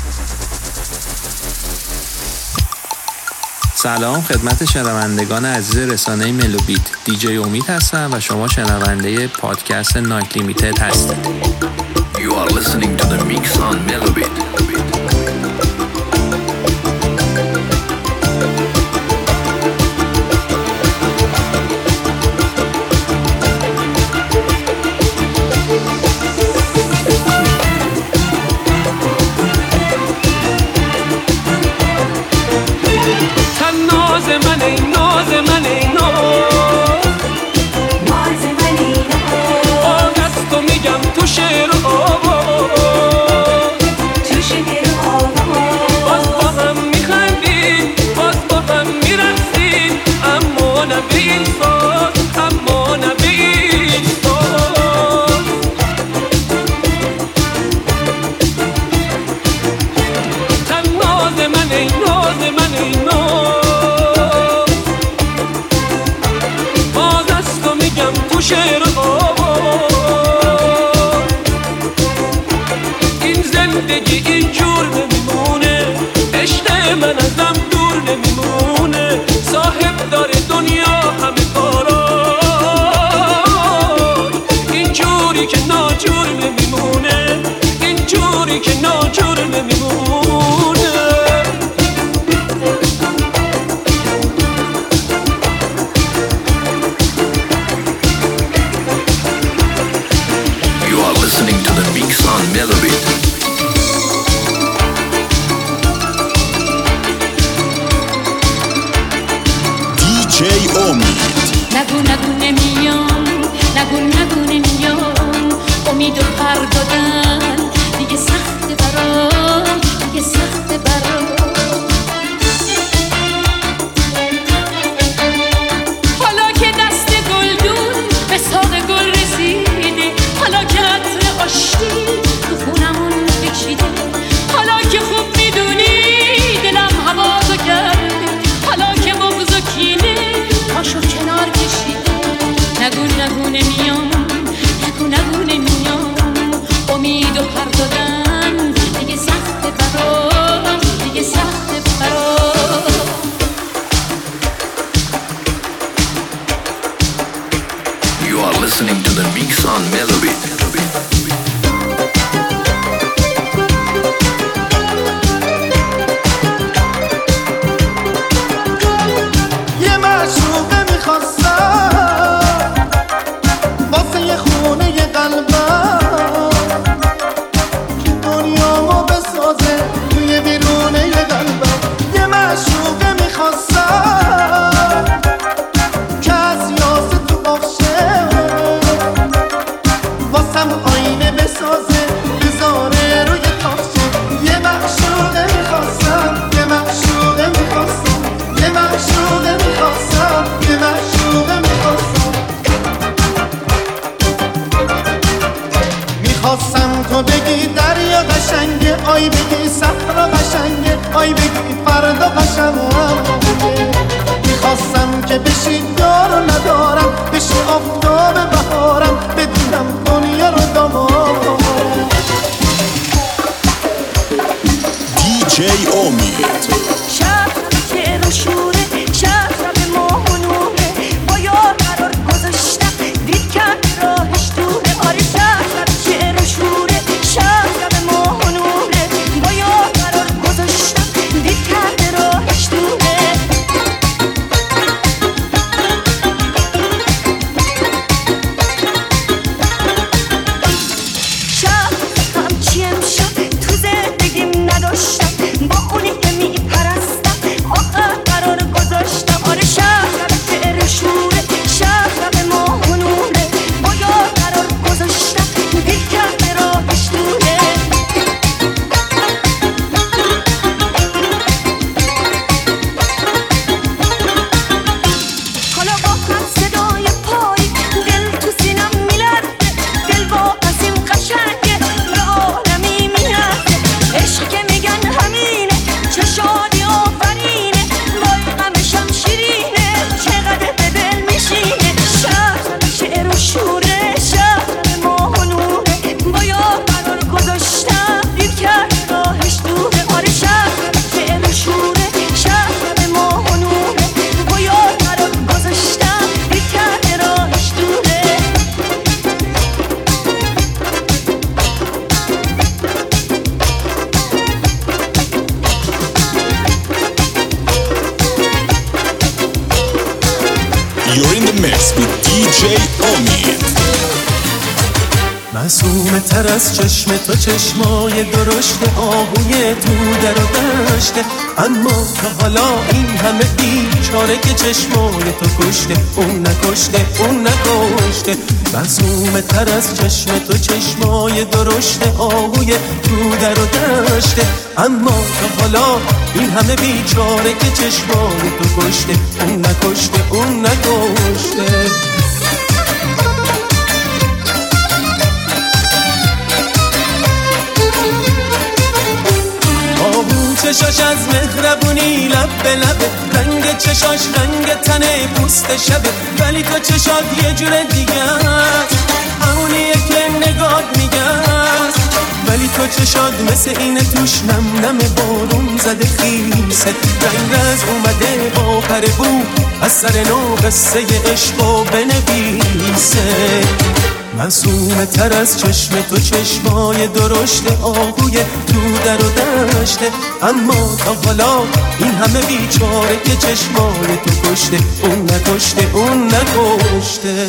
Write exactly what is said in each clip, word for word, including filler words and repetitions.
سلام خدمت شنوندگان عزیز رسانه ملوبیت. دیجی امید هستم و شما شنونده پادکست نایت لیمیتد هستید. You are listening to the mix on Melobit. با اونی که میپرن جی امید. معصومه تر از چشم تو چشمای درشت آهوی تو در و دشته، اما تا حالا این همه بیچاره که چشمای تو کشته، اون نکشته اون نکشته. معصومه تر از چشم تو چشمای درشت آهوی تو در و دشته، اما تا حالا این همه بیچاره که چشمای تو کشته، اون نکشته اون نکشته. چشاش از مهربونی لب به لبه، رنگ چشاش رنگ تنه پوست شبه، ولی تو چشات یه جور دیگه است، همونیه که نگاه میگه است. ولی تو چشات مثل اینه توش نم نم بارون زده خیسه، رنگ رز اومده با پر بو از سر نو قصه عشقو بنویسه. معصومه تر از چشم تو چشمای درشت آهوی تو در و دشته، اما تا حالا این همه بیچاره که چشمای تو کشته، اون نکشته اون نکشته.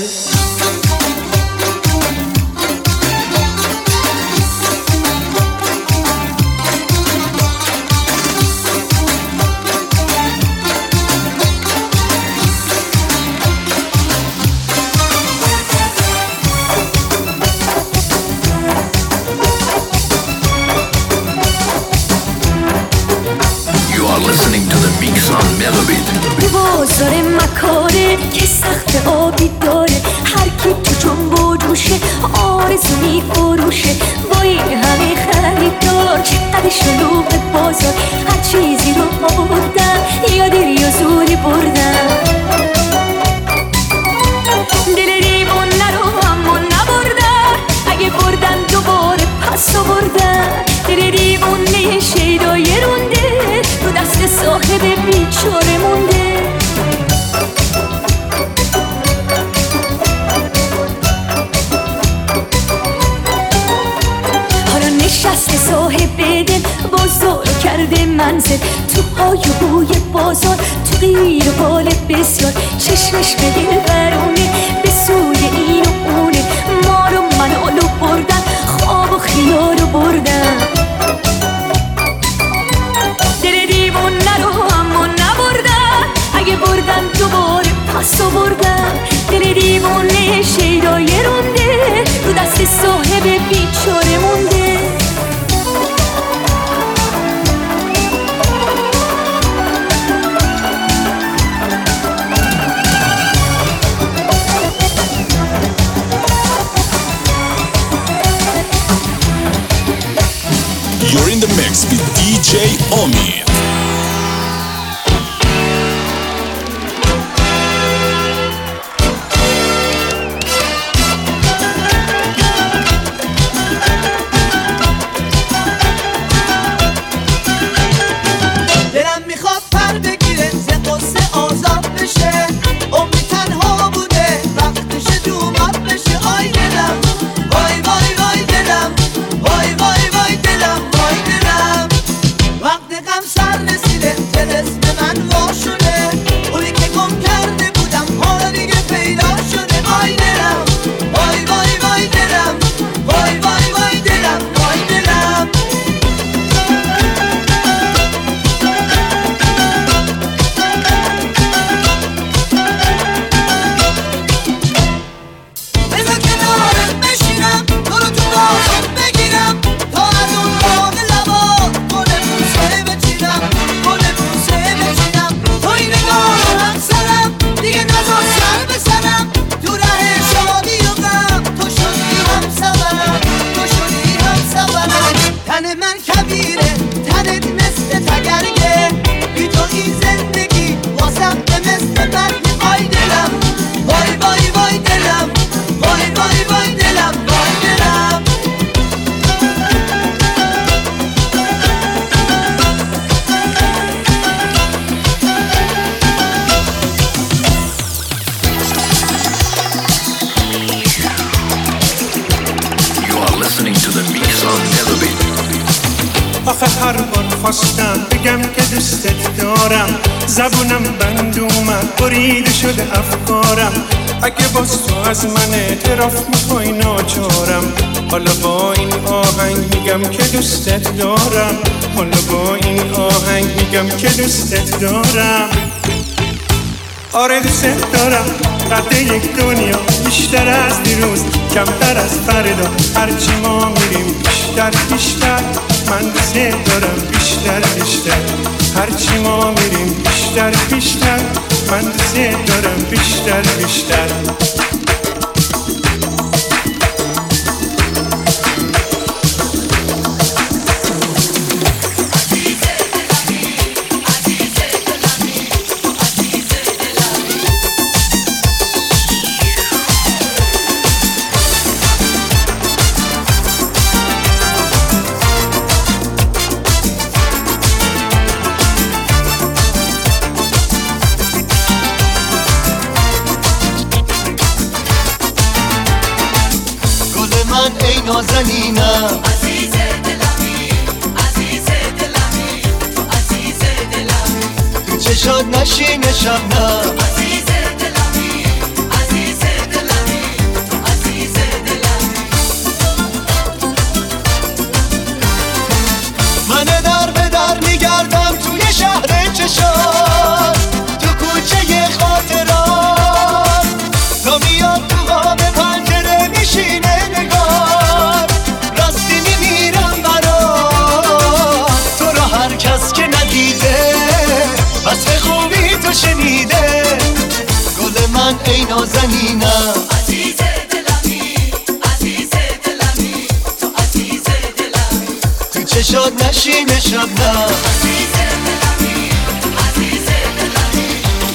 بازار مکاره که سخت آبی داره، هر کی تو جنب و جوشه آرزو میفروشه. با این همه خریدار چقدر شلوغ بازار، هر چیزی رو آوردن یا دل یا زوری بردن. دل دیوونه رو اما نبردن، اگه بردن دوباره پس آوردن. دل دیوونه شیدای رونده رو دست صاحب بیچاره مونده. حالا نشسته صاحب دل بازار کرده منزل، تو های و بوی بازار، تو غیر و بال بسیار. چشمش به دل برونه به سوی این و اونه، ما رو منالو بردن، خواب و خیال رو بردن. دل دیوونه رو اما نبردن، اگه بردن دوباره پس آوردن. دل دیوونه شیدای رونده رو دست صاحب بیچاره مونده. You're in the mix with دی جی امید. دلم میخواد پر بگیره ز قصه آزاد بشه، عمری تنها بوده وقتش دومات بشه. آی دلم وای وای وای دلم، وای وای وای دلم وای دلم. وقت غم سر رسیده طلسم من وا شده، اونی که گم کرده بودم حالا دیگه پیدا شده. آی دلم وای وای وای دلم، وای وای وای دلم وای دلم. بذار کنارت بشینم، تو رو تو بازم بگیرم، تا از اون باغ لبا گل بوسه بچینم، گل بوسه بچینم. توی نگاه همسرم دیگه نذار سر بزنم، تو ره شادی و غم تو شدی همسفرم، تو شدی همسفرم. تن من کبیره تنت مثل تگرگه، بی تو این زندگی واسم به مثل برگ. آی دلم وای وای وای دلم، وای وای وای دلم وای دلم. You are listening to the Mix on Melobit. آخه هر بار خواستم بگم که دوستت دارم، زبونم بند اومد بریده شده افکارم. اگه باز تو از من اعتراف میخوای ناچارم. حالا با این آهنگ میگم که دوستت دارم. حالا با این آهنگ میگم که دوستت دارم. آره دوستت دارم. قد یک دنیا بیشتر از دیروز، کمتر از فردا. هرچی ما میریم بیشتر بیشتر، من دوستت دارم بیشتر بیشتر. هرچی ما میریم بیشتر بیشتر، من دوستت دارم بیشتر بیشتر. نازنینم عزیز دلمی، عزیز دلمی، تو عزیز دلمی، تو چشات نشین شبنم عزیز دلمی، عزیز دلمی، تو عزیز دلمی. من در به در میگردم توی شهر چشات، تو کوچه خاطرات، تا میاد تو قاب پنجره میشینه نگار. راستی میمیرم برات، تو رو هر کس که ندیده وصف خوبی تو شنیده. گل من ای نازنینم عزیز دلمی، عزیز دلمی، تو عزیز دلمی، تو چشات نشین شبنم عزیز دلمی، عزیز دلمی.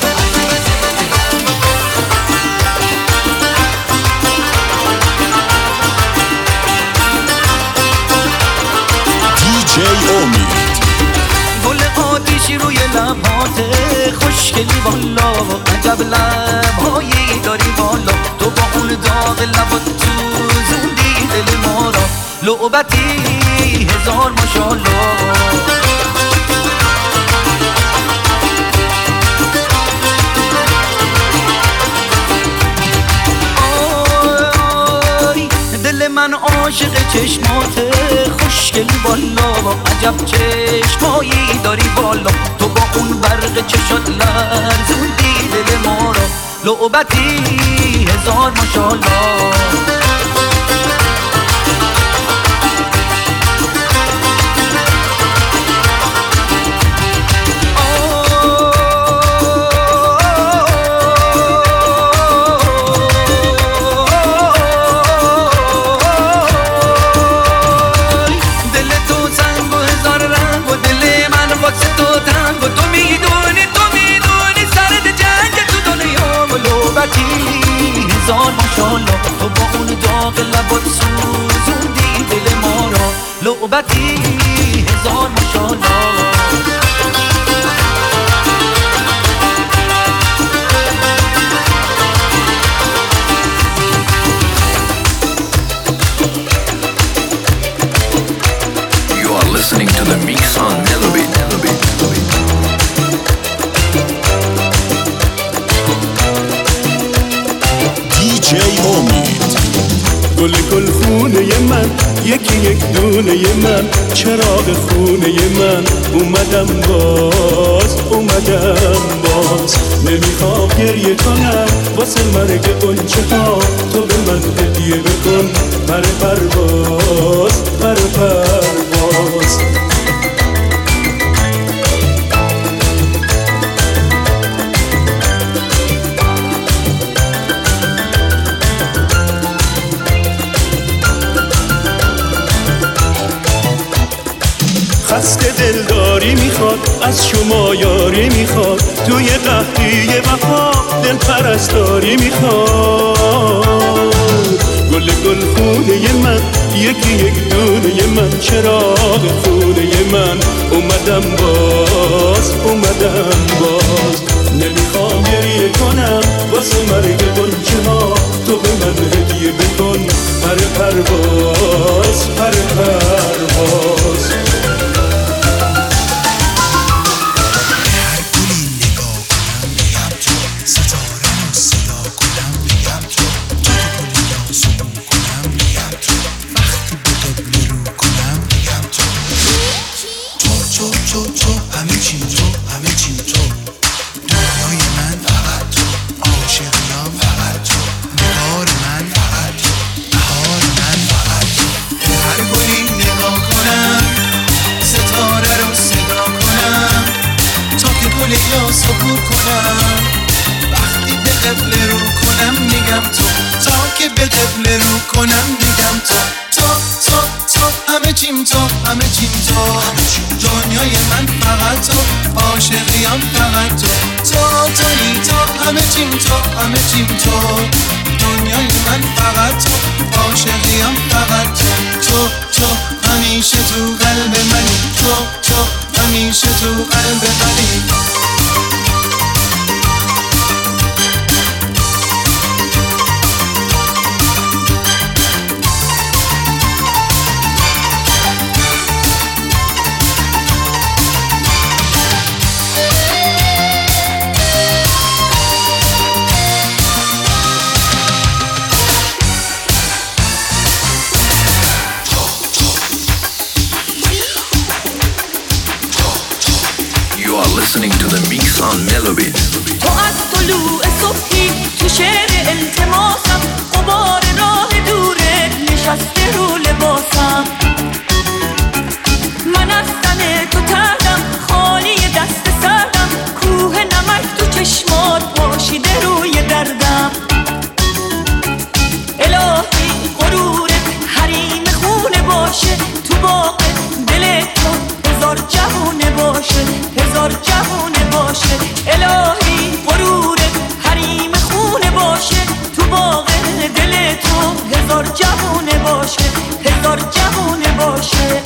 دی جی امید. گل آتیشی روی لباته خوشگلی والا، عجب لبهایی داری والا. تو با اون داغ لبات تو زندی دل ما را، لعبتی هزار ماشاءالله. دل من عاشق چشماته خوشگل والا، عجب چشمایی داری والا. تو با اون برق چشات لرزوندی دل ما را، لعبتی هزار ماشاءالله. هزار ماشاءالله، تو با اون داغ لبات سوزوندی دل ما را، لعبتی هزار ماشاءالله. You are listening to the Mix on Melobit. دی جی امید. گل گل خونه من، یکی یک دونه من، چراغ خونه من. اومدم باز، اومدم باز. نمیخوام گریه کنم واسه مرگ غنچه ها، تو به من هدیه بکن پر پرواز، پر پرواز. خسته دلداری میخواد، از شما یاری میخواد، توی قحطی وفا دل پرستاری میخواد. گل گل خونه من، یکی یک دونه من، چراغ خونه من. اومدم باز، اومدم باز. نمیخوام گریه کنم واسه مرگ غنچه ها، تو به من هدیه بکن پر پرواز، پر پرواز. ستاره رو صدا کنم میکنم میگم تو تو تو تو همه چیم تو همه چیم تو دنیای من فقط تو عاشقیم فقط تو تو تویی تو همه چیم تو همه چیم تو دنیای من فقط تو عاشقیم فقط تو تو تو همیشه تو قلب منی تو تو همیشه تو قلب منی Listening to the mix on Melobit. تو از طلوع صبحی تو شعر التماسم غبار راه دوره نشسته رو لباسم من از تن تو تردم خالی دست سردم کوه نمک تو چشمات پاشیده روی دردم الهی غرورت حریم خونه باشه تو باغ دل تو هزار جوونه باشه هزار جوونه باشه الهی غرورت حریم خونه باشه تو باغ دل تو هزار جوونه باشه هزار جوونه باشه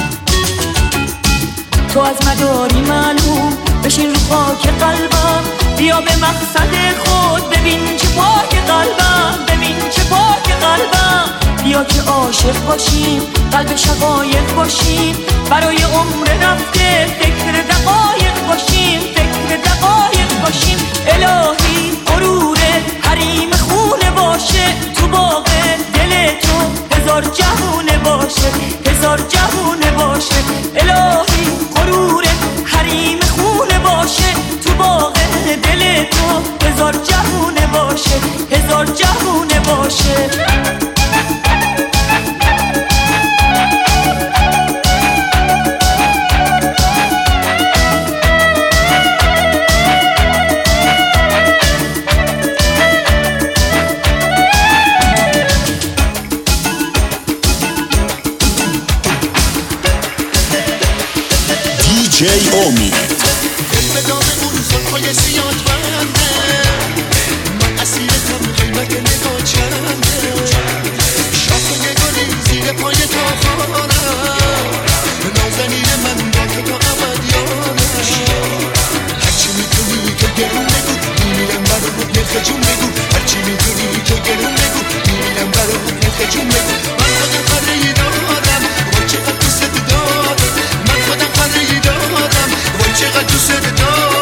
تو از مداری معلوم بشین رو خاک قلبم بیا به مقصد خود ببین چه پاک قلبم ببین چه پاک قلبم بیا که عاشق باشیم قلب شقایق باشیم برای عمر رفته فکر دقایق باشیم فکر دقایق باشیم الهی غرورت حریم خونه باشه تو باغ دل تو هزار جوونه باشه هزار جوونه باشه الهی غرورت حریم خونه باشه تو باغ دل تو هزار جوونه باشه هزار جوونه باشه دی جی امید به دام اون زلفای زیاد بنده من اسیرتم قیمت نگاه چنده شاخ نگاری زیر پای تا خانم نازنین من با تو تا ابد یادم هرچی میتونی تو گرون بگو میمیرم برات نرخ جون بگو هرچی میتونی تو گرون بگو میمیرم برات نرخ جون بگو من خودم قدری دارم وای چقدر دوست دارم من خودم قدری دارم وای چقدر دوست دارم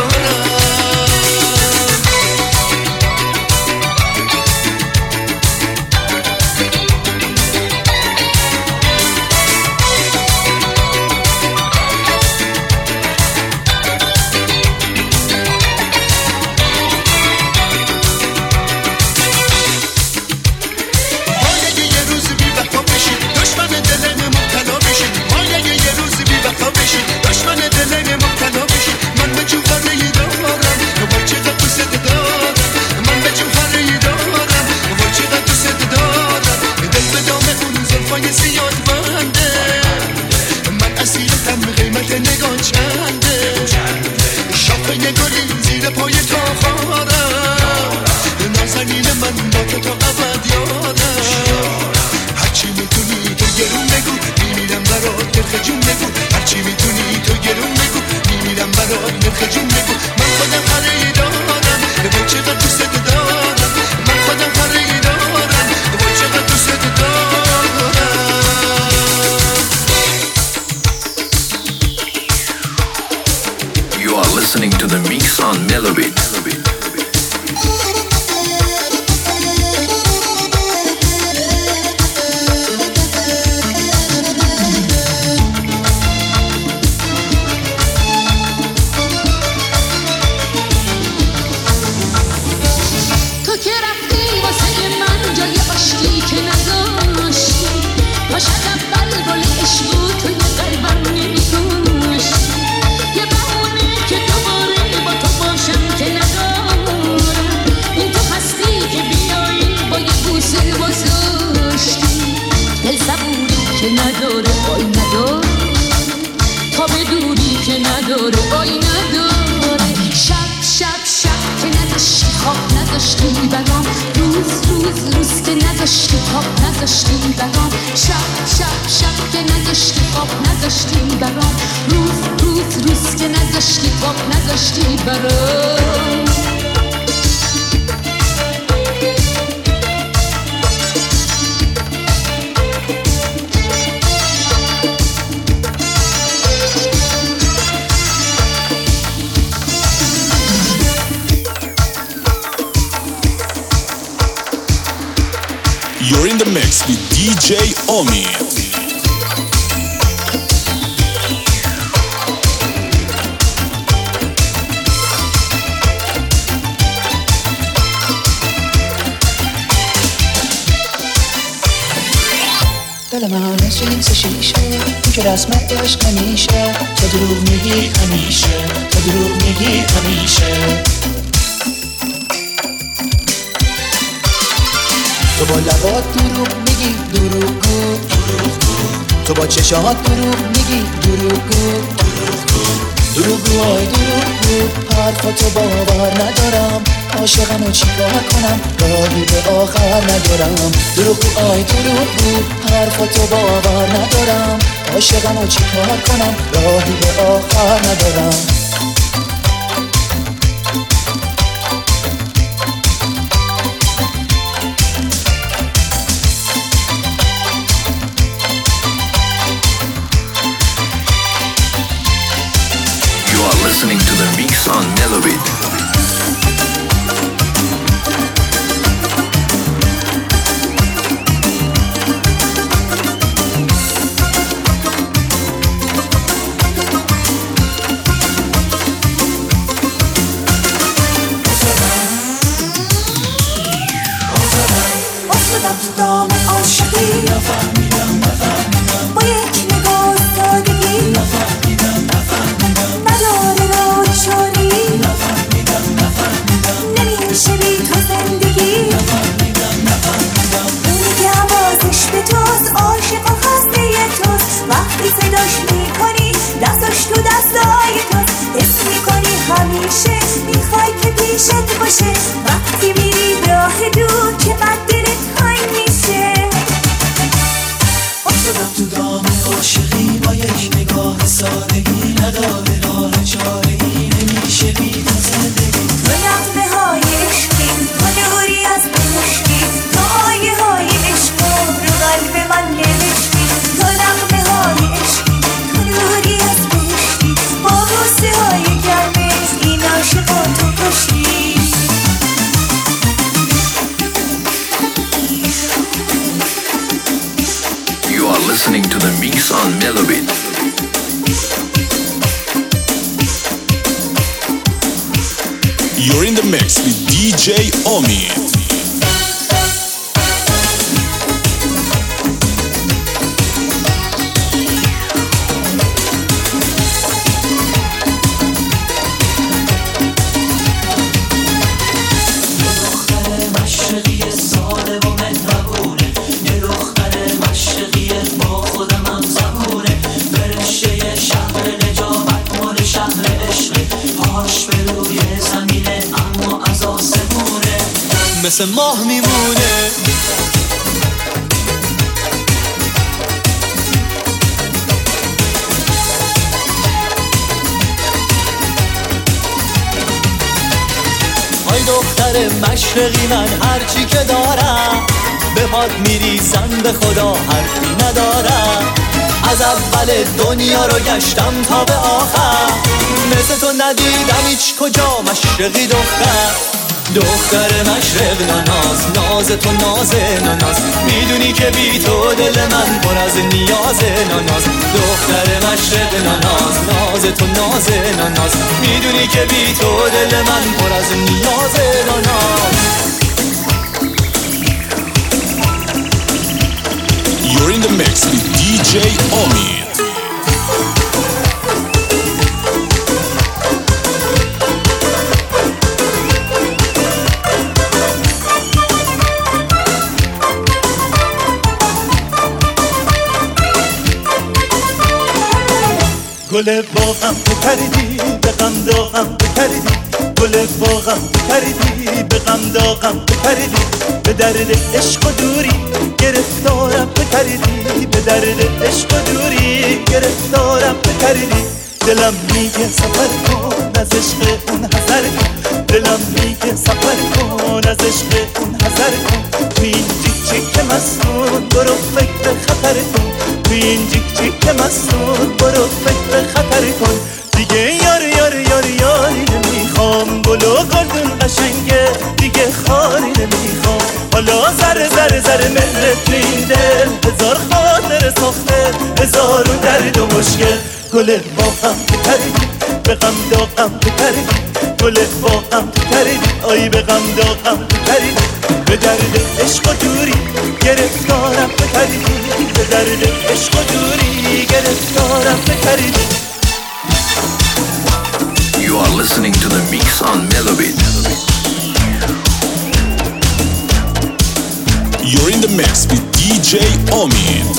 Listening to the mix on Melobit. تو که رفتی واسه من جای عشقی که نذاشتی باشد اول گل عشقو توی قلبم نمی‌کشتی یه بهونه که دوباره با تو باشم که نداشتی نداره آی نداره شب شب شب که نداشتی خواب نداشتی برام روز روز روز که نداشتی خواب نداشتی برام شب شب شب که نداشتی خواب نداشتی برام روز روز روز که نداشتی خواب نداشتی برام You're in the mix with D J Omi. دل من مثل این سه شیشه این که رسمت عشق نمیشه تو دروغ میگی همیشه تو دروغ میگی همیشه تو با لبات دروغ میگی دروغگو تو با چشات دروغ میگی دروغگو دروغگو آی دروغگو حرفاتو باور ندارم عاشقم و چیکار کنم راهی به آخر ندارم دروغگو آی دروغگو حرفاتو باور ندارم عاشقم و چیکار کنم راهی به آخر ندارم Listening to the mix on Melobit. افتادم تو دام عاشقی نفهمیدم نفهمیدم با یک نگاه سادگی نفهمیدم نفهمیدم نداره را چاری نفهمیدم نفهمیدم نمیشه بی تو زندگی نفهمیدم نفهمیدم اونی که حواسش به توست عاشق و خسته توست وقتی صداش میکنی دستاش تو دستای توست حس میکنی همیشه میخوای که پیشت باشه وقتی میری راه دور که بعد دلت تنگ میشه افتادم تو دام عاشقی با یک نگاه سادگی نداره راه چاره‌ای نمیشه بی تو زندگی تو نغمه های عشقی تو نوری از بهشتی تو آیه های عشق رو قلب من نوشتی تو نغمه های عشقی تو نوری از بهشتی با بوسه های گرمت این عاشقان تو کشتی You are listening to the mix on Melobit. You're in the mix with D J Omi. مثل ماه میمونه آی دختر مشرقی من هرچی که دارم به پات میریزم به خدا حرفی ندارم از اول دنیا رو گشتم تا به آخر مثل تو ندیدم هیچ کجا مشرقی دختر دختر مشرق ناز ناز تو ناز ناز میدونی که بی تو دل من پر از نیاز ناز دختر مشرق ناز ناز تو ناز ناز میدونی که بی تو دل من پر از نیاز ناز You're in the mix with D J Omi. گل باغم بپریدی به غم داغم بپریدی گل باغم بپریدی به غم داغم بپریدی به درد عشق و دوری گرفتارم بپریدی به درد عشق و دوری گرفتارم بپریدی دلم میگه سفر کن از عشق اون حذر کن دلم میگه سفر کن از عشق اون حذر کن تو این جیک جیک مستون برو فکر خطر کن تو این جیک جیک مستون برو فکر خطر کن دیگه یار یار یار یاری نمیخوام گلو گلدون قشنگه دیگه خاری نمیخوام حالا زر زر زر مهرت تو این دل هزار خاطر ساخته هزارون درد و مشکل گل باغم بپریدی به غم داغم بپریدی گل باغم بپریدی آی به غم داغم بپریدی به درد عشق و دوری گرفتارم بپریدی به درد عشق و دوری گرفتارم بپریدی. You are listening to the Mix on Melobit. You're in the mix with دی جی Omid.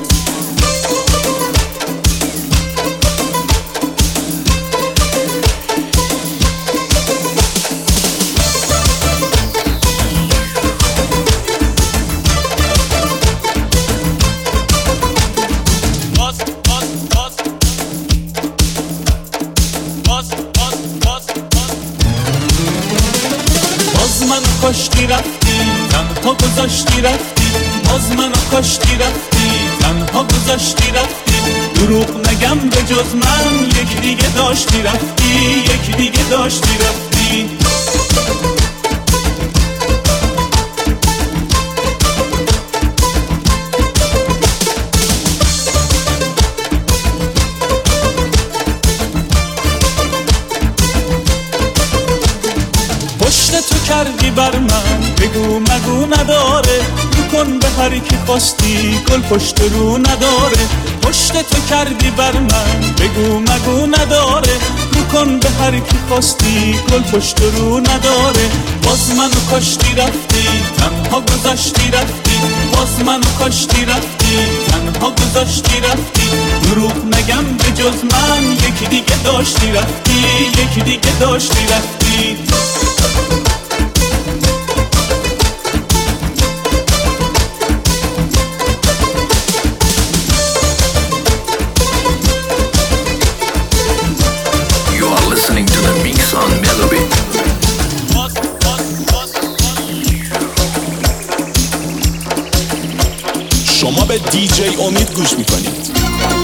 کاشتی رفتی تنها گذاشتی رفتی باز منو کاشتی رفتی تنها گذاشتی رفتی دروغ نگم به جز من یک دیگه داشتی رفتی یک دیگه داشتی رفتی تو کردی بر من بگو مگو نداره رو کن به هر کی خواستی گل پشت رو نداره پشت تو کردی بر من بگو مگو نداره رو کن به هر کی خواستی گل پشت رو نداره باز منو کاشتی رفتی تنها گذاشتی رفتی باز منو کاشتی رفتی تنها گذاشتی رفتی دروغ نگم به جز من یکی دیگه داشتی رفتی یکی دیگه داشتی رفتی شما به دی جی امید گوش میکنید.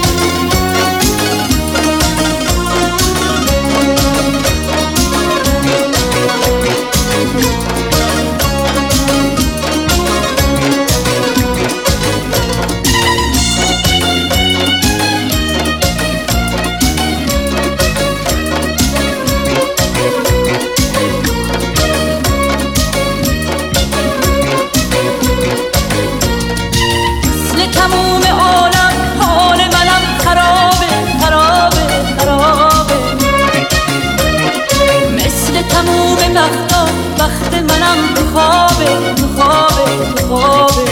تموم عالم حال منم خرابه خرابه خرابه مثل تموم وقتا وقت منم تو خوابه تو خوابه تو خوابه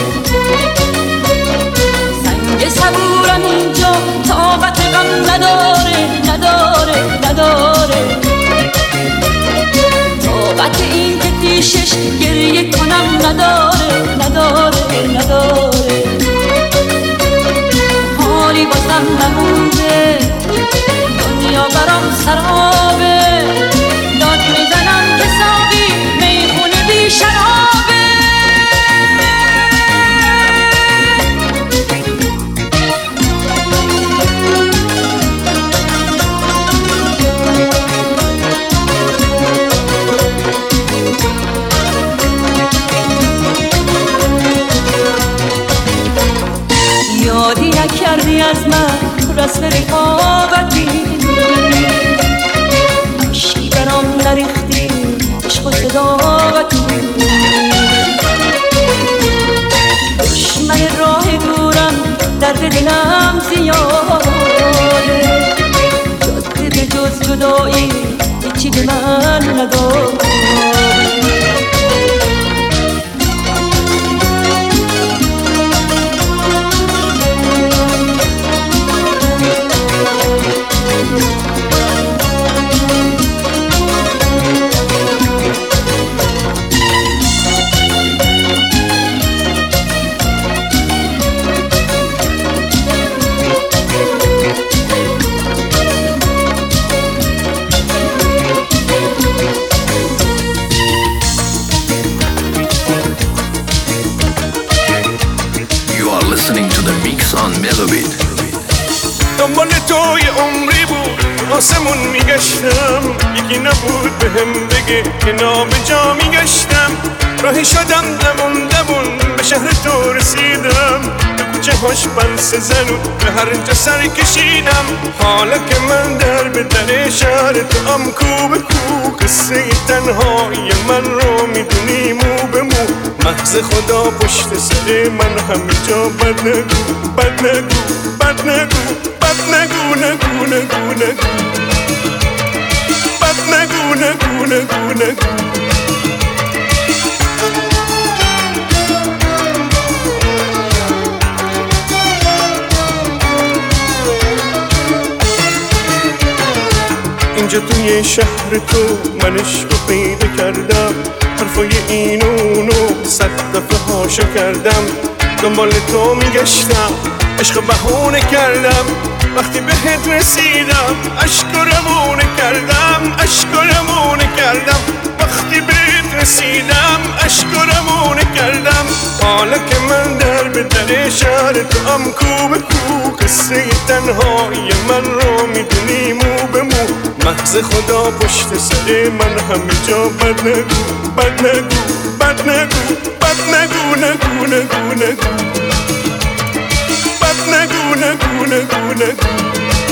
سنگ صبورم اینجا طاقت غم نداره نداره نداره طاقت این که پیشش گریه کنم نداره نداره نداره حالی بازم نمونده دنیا برام سرابه داد میزنم که ساقی میخونه بی شرابه یادی نکردی از من رسم رقابتی عشقی برام نریختی عشق و صداقتی دشمن راه دورم درد دلم زیاده جاده به جز جدایی هیچی به من نداره توی عمری بود آسمون میگشتم یکی نبود به هم بگه که نابجا میگشتم راهی شدم دمون دمون به شهر تو رسیدم به کوچه هاش بلس زنون به هر جا سر کشیدم حالا که من در به در شهر تو ام کو به کو قصه تنهایی من رو میدونی مو به مو محض خدا پشت سر من همه جا بد نگو بد نگو بد نگو بد نگو نگو نگو نگو بد نگو نگو نگو نگو اینجا توی شهر تو من عشقو پیدا کردم حرفای این اونو صد دفعه هاشو کردم دنبال تو میگشتم عشق بهونه کردم وقتی بهت رسیدم عشق رمونه کردم عشق رمونه کردم وقتی بهت رسیدم عشق رمونه کردم حالا که من در به در شهر تو ام کو به کو قصه تنهایی من رو میدونی مو به مو محض خدا پشت سر من همه جا بد نگو بد نگو بد نگو بد نگو نگو نگو نگو بد نگو نگو نگو نگو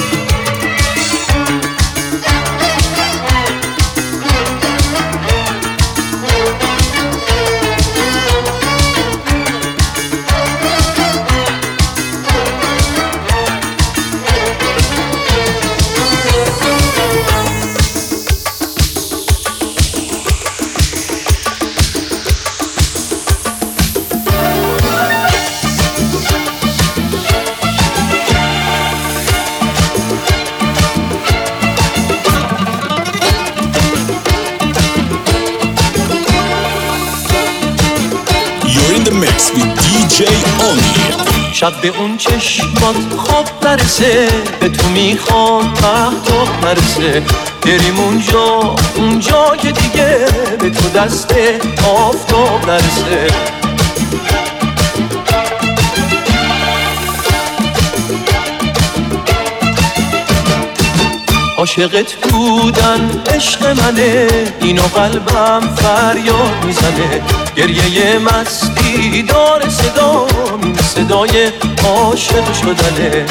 دی جی اومی. شب به اون چشمات خواب نرسه به تو میخوام مهتاب نرسه بریم اونجا اونجا که دیگه به تو دست آفتاب نرسه عاشقت بودن عشق منه اینو قلبم فریاد میزنه گریه مستی داره صدا این صدای عاشق شدنه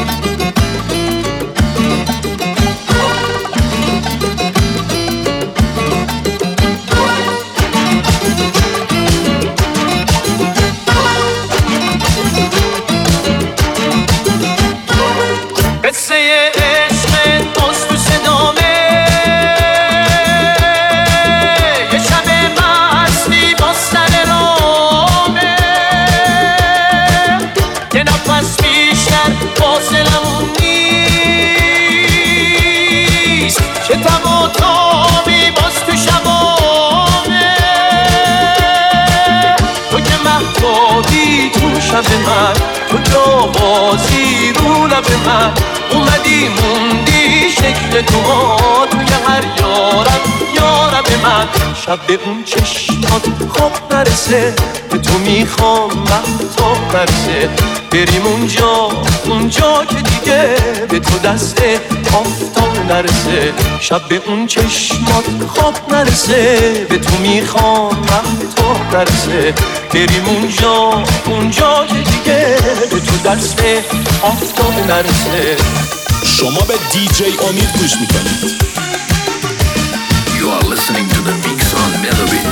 قصه شب من تو جا بازی رو لب من اومدی موندی شکل تو ها توی هر یارم یارم من شب به اون چشمات خواب نرسه به تو میخوام مهتاب نرسه بریم اونجا اونجا که دیگه به تو دست آفتاب نرسه شب به اون چشمات خواب نرسه به تو میخوام مهتاب نرسه بریم اونجا اونجا که دیگه به تو دست آفتاب نرسه شما به دی جی امید گوش میکنید. You are listening to the Mix on Melobit.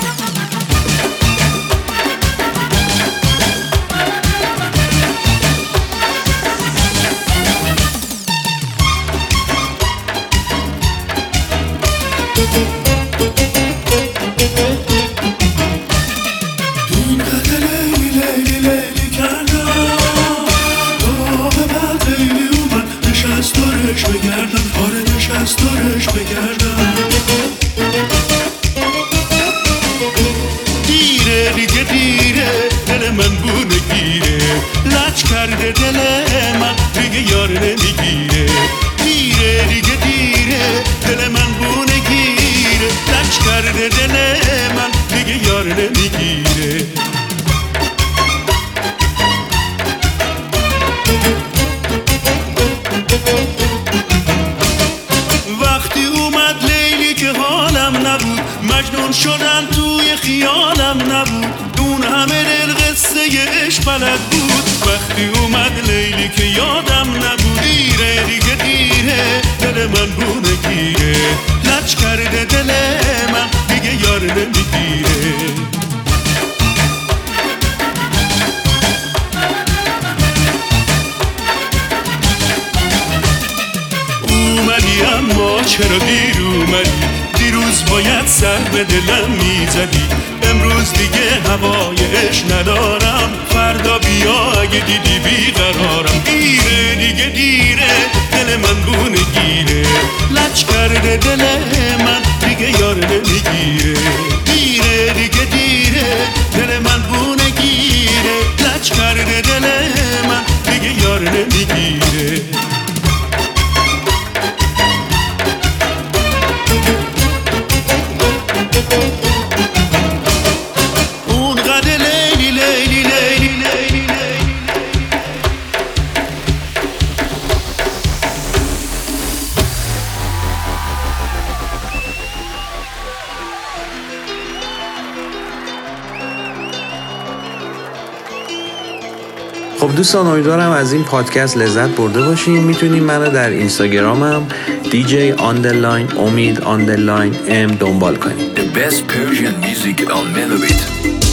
دیره دیگه دیره دل من بونه گیره لچ کرده دل من دیگه یار نمیگیره دیره دیگه دیره دل من بونه گیره لچ کرده دل من دیگه یار نمیگیره یادم نبود دون همه دل قصه عشق بلد بود. وقتی اومد لیلی که یادم نبود. دیره دیگه دیره دل من بونه گیره، لج کرده دل من دیگه یار نمیگیره. اومدی اما چرا دیر اومدی؟ دیروز باید سر به دلم میزدی. امروز دیگه هوای عشق ندارم، فردا بیا اگه دیدی بیقرارم. دیره دیگه دیره دل من بونه گیره، لج کرده دل من دیگه یار نمیگیره. دیره دیگه دیره دل من بونه گیره، لج کرده دل من دیگه یار نمیگیره. اون قد لیلی لیلی لیلی لیلی خب دوستان، امیدوارم از این پادکست لذت برده باشین. میتونین منو در اینستاگرامم دیجی آندرلاین امید آندرلاین ام دنبال کنید. The best Persian music on Melobit.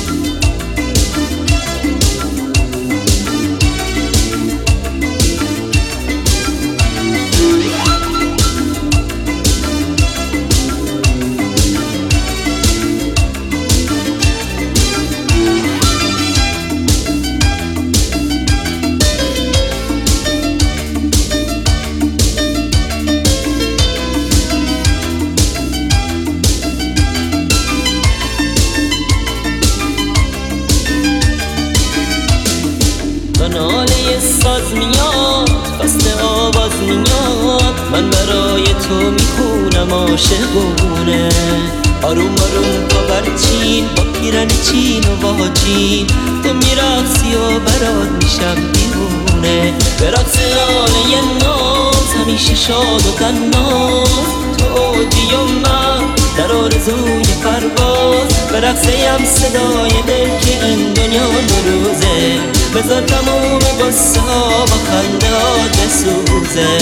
ناله ساز میاد، فصل آواز میاد، من برای تو میخونم عاشقونه. آروم آروم با برچین، با پیرن چین و واجین، تو میرقصی و برات میشم دیوونه. برقص ناله ناز همیشه شاد و تناز، تو اوجی و من در آرزوی پرواز. برقصیم صدای دل که این دنیا دو روزه، بذار تموم قصه ها با خنده ها بسوزه.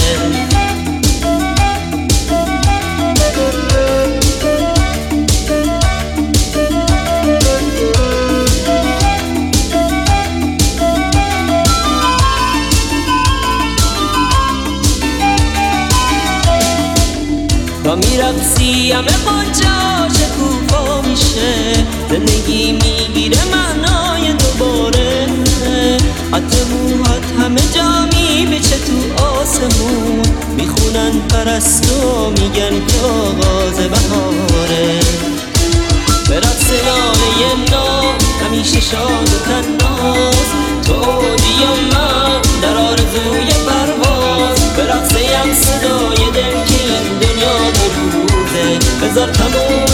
تا میرقصی همه با جاش کوفا میشه، زندگی میگیره معنای دوباره. حتی موهات همه جا میبیچه تو آسمون، میخونن پرستو میگن که آغاز بهاره. به رقص ناله نام همیشه شاد و تناز، تو اوجی و من در آرزوی پرواز. به رقصیم صدای دل که این دنیا دو روزه، بذار تموم